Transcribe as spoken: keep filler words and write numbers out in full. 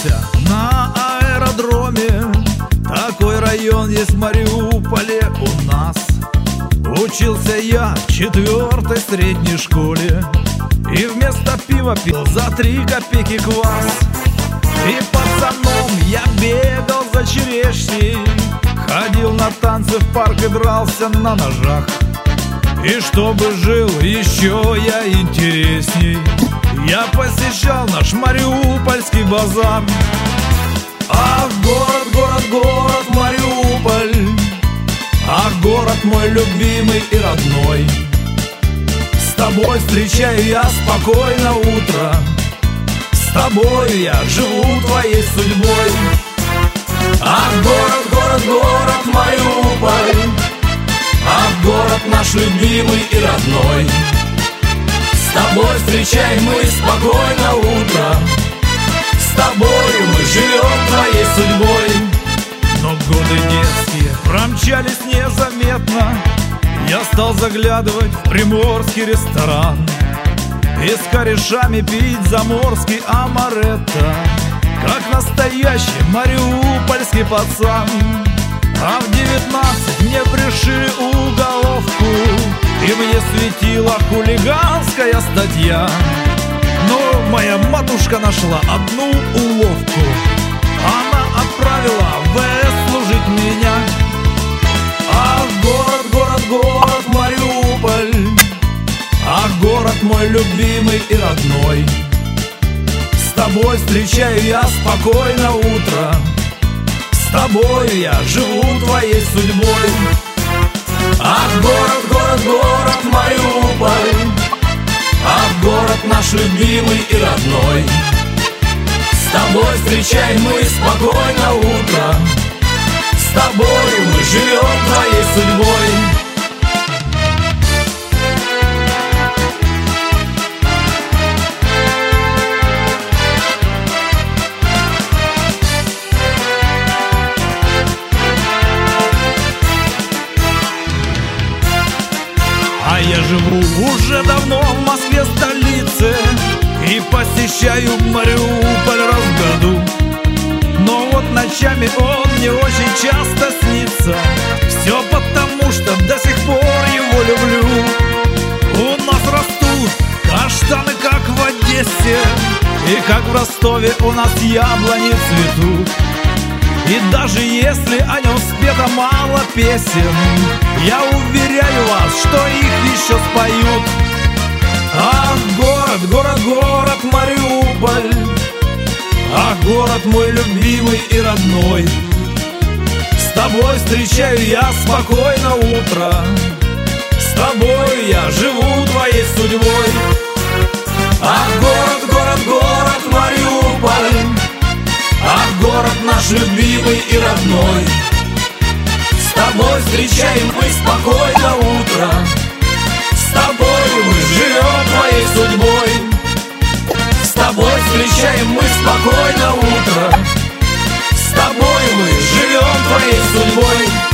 родился на аэродроме. Такой район есть в Мариуполе у нас. Учился я в четвертой средней школе и вместо пива пил за три копейки квас. И пацаном я бегал за черешней, ходил на танцы в парк и дрался на ножах. И чтобы жил еще я интересней, я посещал наш Мариупольский базар. Ах, город, город, город Мариуполь, ах, город мой любимый и родной. С тобой встречаю я спокойно утро, с тобой я живу твоей судьбой. Ах, город, город, город Мариуполь, ах, город наш любимый и родной. С тобой встречаем мы спокойно утро, с тобой мы живем твоей судьбой. Но годы детские промчались незаметно. Я стал заглядывать в приморский ресторан и с корешами пить заморский амаретто, как настоящий мариупольский пацан. А в девятнадцать мне пришили уголовку, и мне светила хулиганская статья. Но моя матушка нашла одну уловку, она отправила в ВС служить меня. Ах, город, город, город Мариуполь, ах, город мой любимый и родной. С тобой встречаю я спокойно утро, с тобой я живу твоей судьбой. Ах, город, город, город Мариуполь, ах, город наш любимый и родной. С тобой встречаем мы спокойно утро, с тобой мы живем твоей судьбой. А я живу уже давно в Москве, столице, и посещаю Мариуполь раз в году. Но вот ночами он мне очень часто снится, все потому, что до сих пор его люблю. У нас растут каштаны, как в Одессе, и как в Ростове у нас яблони цветут. И даже если о нем спето мало песен, я уверяю вас, что их еще споют. Ах, город, город, город Мариуполь, ах, город мой любимый и родной. С тобой встречаю я спокойно утро, с тобой я живу твоей судьбой. Ах, город, город, город Мариуполь, ах, город наш любимый и родной. С тобой встречаем мы спокойно утро, с тобой мы живем твоей судьбой. С тобой встречаем мы спокойно утро, с тобой мы живем твоей судьбой.